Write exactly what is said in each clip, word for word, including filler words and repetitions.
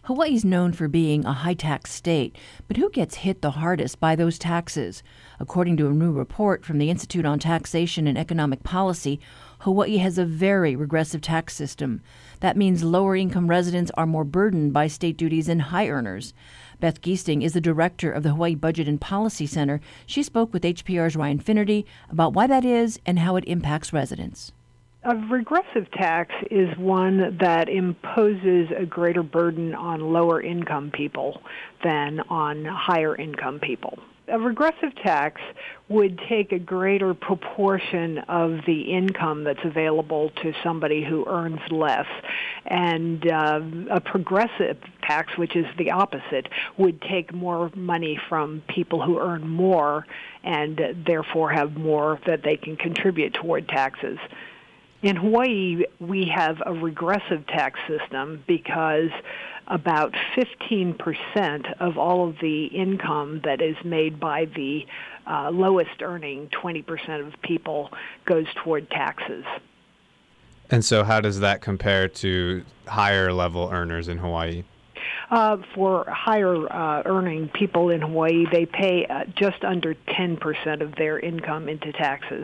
Hawaii's known for being a high-tax state, but who gets hit the hardest by those taxes? According to a new report from the Institute on Taxation and Economic Policy, Hawaii has a very regressive tax system. That means lower-income residents are more burdened by state duties than high earners. Beth Giesting is the director of the Hawaii Budget and Policy Center. She spoke with H P R's Ryan Finnerty about why that is and how it impacts residents. A regressive tax is one that imposes a greater burden on lower income people than on higher income people. A regressive tax would take a greater proportion of the income that's available to somebody who earns less. And uh, a progressive tax, which is the opposite, would take more money from people who earn more and therefore have more that they can contribute toward taxes. In Hawaii, we have a regressive tax system because about fifteen percent of all of the income that is made by the uh, lowest earning twenty percent of people goes toward taxes. And so how does that compare to higher level earners in Hawaii? Uh, for higher uh, earning people in Hawaii, they pay uh, just under ten percent of their income into taxes.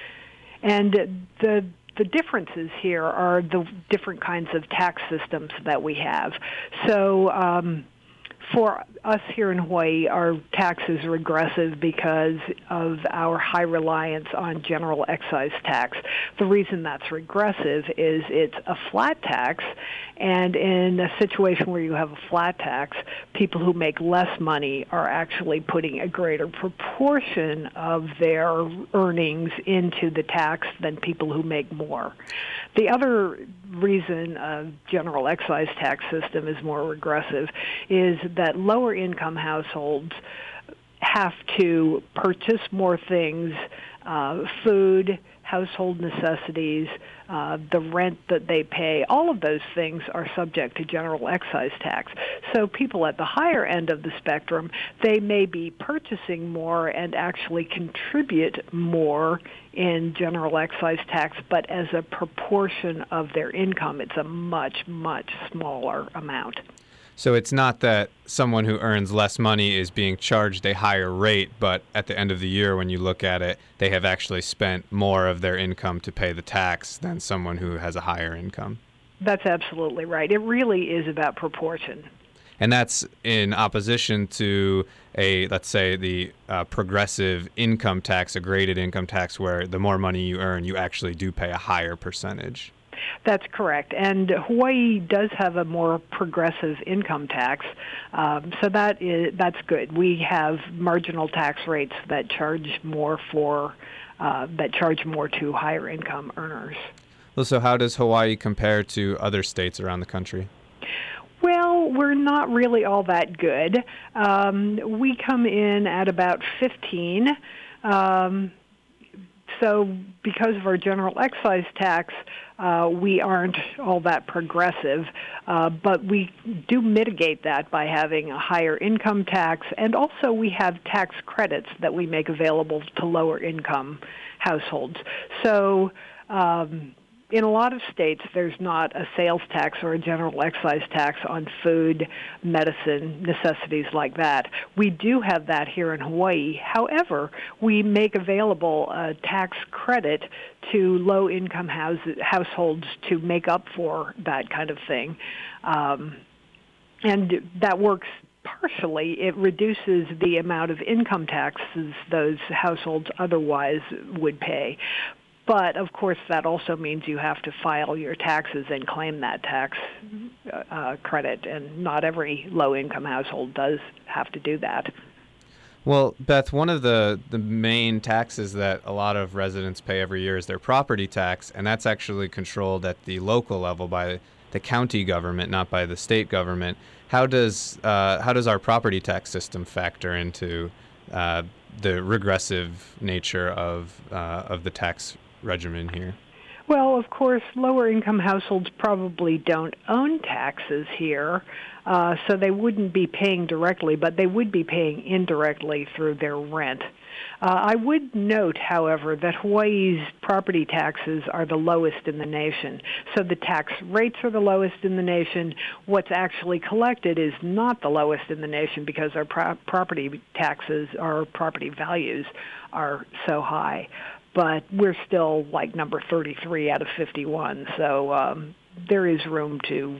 And the The differences here are the different kinds of tax systems that we have. So um, for us here in Hawaii, our tax is regressive because of our high reliance on general excise tax. The reason that's regressive is it's a flat tax, and in a situation where you have a flat tax, people who make less money are actually putting a greater proportion of their earnings into the tax than people who make more. The other reason a general excise tax system is more regressive is that lower income households have to purchase more things, uh, food, household necessities, uh, the rent that they pay, all of those things are subject to general excise tax. So people at the higher end of the spectrum, they may be purchasing more and actually contribute more in general excise tax, but as a proportion of their income, it's a much, much smaller amount. So it's not that someone who earns less money is being charged a higher rate, but at the end of the year when you look at it, they have actually spent more of their income to pay the tax than someone who has a higher income. That's absolutely right. It really is about proportion. And that's in opposition to a, let's say, the uh, progressive income tax, a graded income tax, where the more money you earn, you actually do pay a higher percentage. That's correct. And Hawaii does have a more progressive income tax, um, so that is that's good. We have marginal tax rates that charge more for uh, that charge more to higher income earners. Well, so how does Hawaii compare to other states around the country? Well, we're not really all that good. Um, we come in at about fifteen. Um, So because of our general excise tax, uh, we aren't all that progressive, uh, but we do mitigate that by having a higher income tax, and also we have tax credits that we make available to lower income households. So um, in a lot of states, there's not a sales tax or a general excise tax on food, medicine, necessities like that. We do have that here in Hawaii. However, we make available a tax credit to low-income house, households to make up for that kind of thing. Um, and that works partially. It reduces the amount of income taxes those households otherwise would pay. But, of course, that also means you have to file your taxes and claim that tax uh, credit, and not every low-income household does have to do that. Well, Beth, one of the, the main taxes that a lot of residents pay every year is their property tax, and that's actually controlled at the local level by the county government, not by the state government. How does uh, how does our property tax system factor into uh, the regressive nature of uh, of the tax regimen here? Well, of course, lower-income households probably don't own taxes here, uh, so they wouldn't be paying directly, but they would be paying indirectly through their rent. Uh, I would note, however, that Hawaii's property taxes are the lowest in the nation. So the tax rates are the lowest in the nation. What's actually collected is not the lowest in the nation because our pro- property taxes, our property values are so high. But we're still like number thirty-three out of fifty-one. So um, there is room to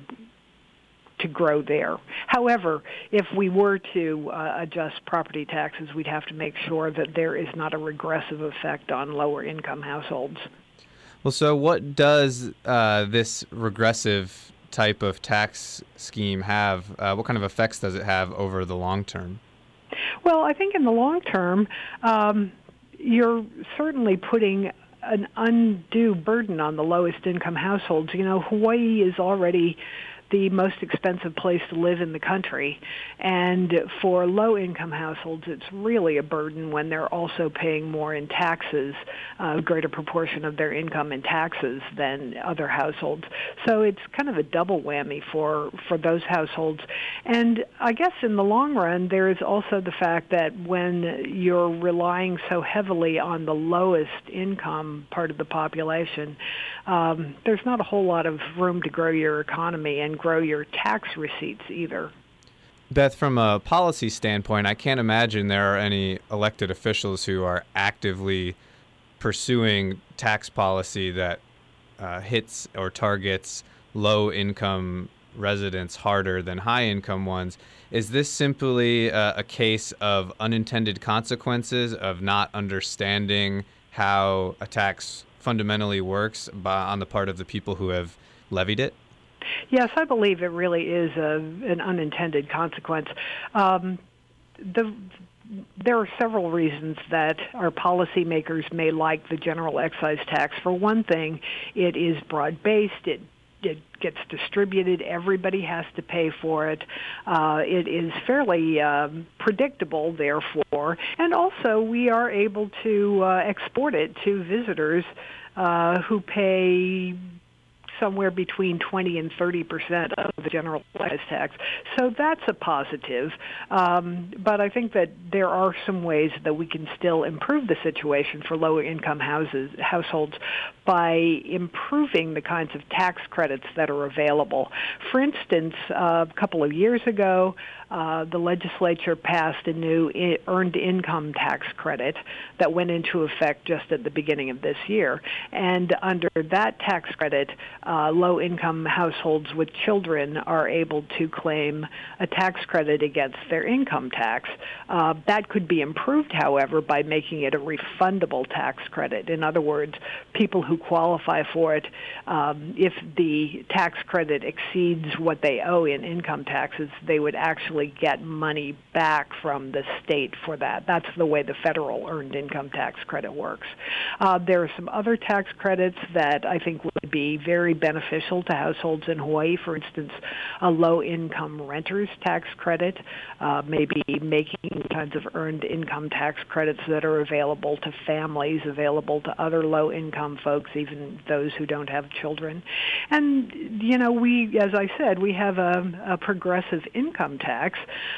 to grow there. However, if we were to uh, adjust property taxes, we'd have to make sure that there is not a regressive effect on lower income households. Well, so what does uh, this regressive type of tax scheme have? Uh, what kind of effects does it have over the long term? Well, I think in the long term, um, you're certainly putting an undue burden on the lowest income households. You know, Hawaii is already the most expensive place to live in the country. And for low-income households, it's really a burden when they're also paying more in taxes, a greater proportion of their income in taxes than other households. So it's kind of a double whammy for, for those households. And I guess in the long run, there is also the fact that when you're relying so heavily on the lowest income part of the population, um, there's not a whole lot of room to grow your economy and grow your tax receipts either. Beth, from a policy standpoint, I can't imagine there are any elected officials who are actively pursuing tax policy that uh, hits or targets low-income residents harder than high-income ones. Is this simply uh, a case of unintended consequences of not understanding how a tax fundamentally works by, on the part of the people who have levied it? Yes, I believe it really is a, an unintended consequence. Um, the, there are several reasons that our policymakers may like the general excise tax. For one thing, it is broad-based. It It gets distributed. Everybody has to pay for it. Uh, it is fairly um, predictable, therefore. And also, we are able to uh, export it to visitors uh, who pay somewhere between twenty and thirty percent of the general excise tax. So that's a positive. Um, but I think that there are some ways that we can still improve the situation for lower income houses, households by improving the kinds of tax credits that are available. For instance, uh, a couple of years ago, uh, the legislature passed a new I- earned income tax credit that went into effect just at the beginning of this year. And under that tax credit, uh, low-income households with children are able to claim a tax credit against their income tax. Uh, that could be improved, however, by making it a refundable tax credit. In other words, people who qualify for it, um, if the tax credit exceeds what they owe in income taxes, they would actually get money back from the state for that. That's the way the federal earned income tax credit works. Uh, there are some other tax credits that I think would be very beneficial to households in Hawaii. For instance, a low-income renters tax credit, uh, maybe making kinds of earned income tax credits that are available to families, available to other low-income folks, even those who don't have children. And, you know, we, as I said, we have a, a progressive income tax,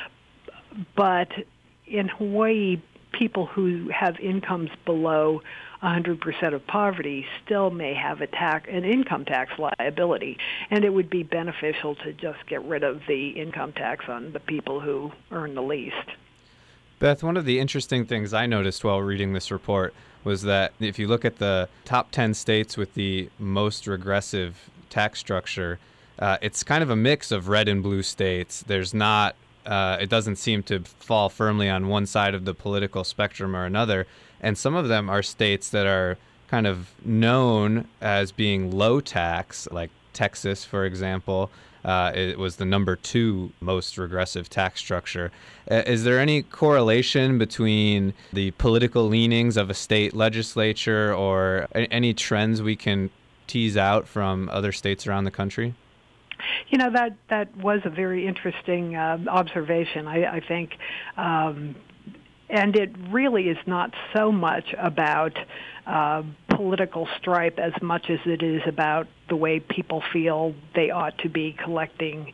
but in Hawaii, people who have incomes below one hundred percent of poverty still may have a tax, an income tax liability, and it would be beneficial to just get rid of the income tax on the people who earn the least. Beth, one of the interesting things I noticed while reading this report was that if you look at the top ten states with the most regressive tax structure, uh, it's kind of a mix of red and blue states. There's not, uh, it doesn't seem to fall firmly on one side of the political spectrum or another. And some of them are states that are kind of known as being low tax, like Texas, for example. Uh, it was the number two most regressive tax structure. Uh, is there any correlation between the political leanings of a state legislature or a- any trends we can tease out from other states around the country? You know, that, that was a very interesting uh, observation, I, I think. Um, and it really is not so much about uh, political stripe as much as it is about the way people feel they ought to be collecting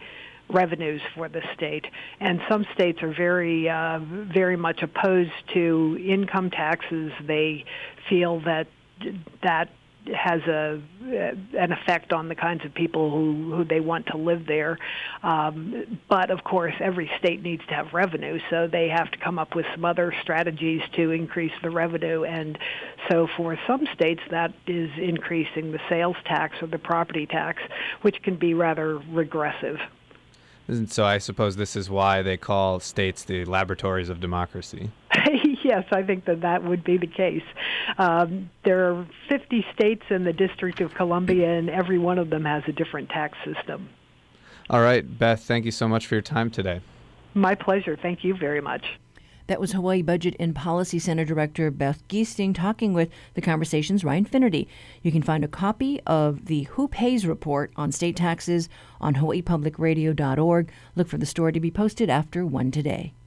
revenues for the state. And some states are very, uh, very much opposed to income taxes. They feel that that has a an effect on the kinds of people who, who they want to live there. Um, but, of course, every state needs to have revenue, so they have to come up with some other strategies to increase the revenue. And so for some states, that is increasing the sales tax or the property tax, which can be rather regressive. And so I suppose this is why they call states the laboratories of democracy. Yes, I think that that would be the case. Um, there are fifty states in the District of Columbia, and every one of them has a different tax system. All right, Beth, thank you so much for your time today. My pleasure. Thank you very much. That was Hawaii Budget and Policy Center Director Beth Giesting talking with The Conversation's Ryan Finnerty. You can find a copy of the Who Pays report on state taxes on hawaii public radio dot org. Look for the story to be posted after one today.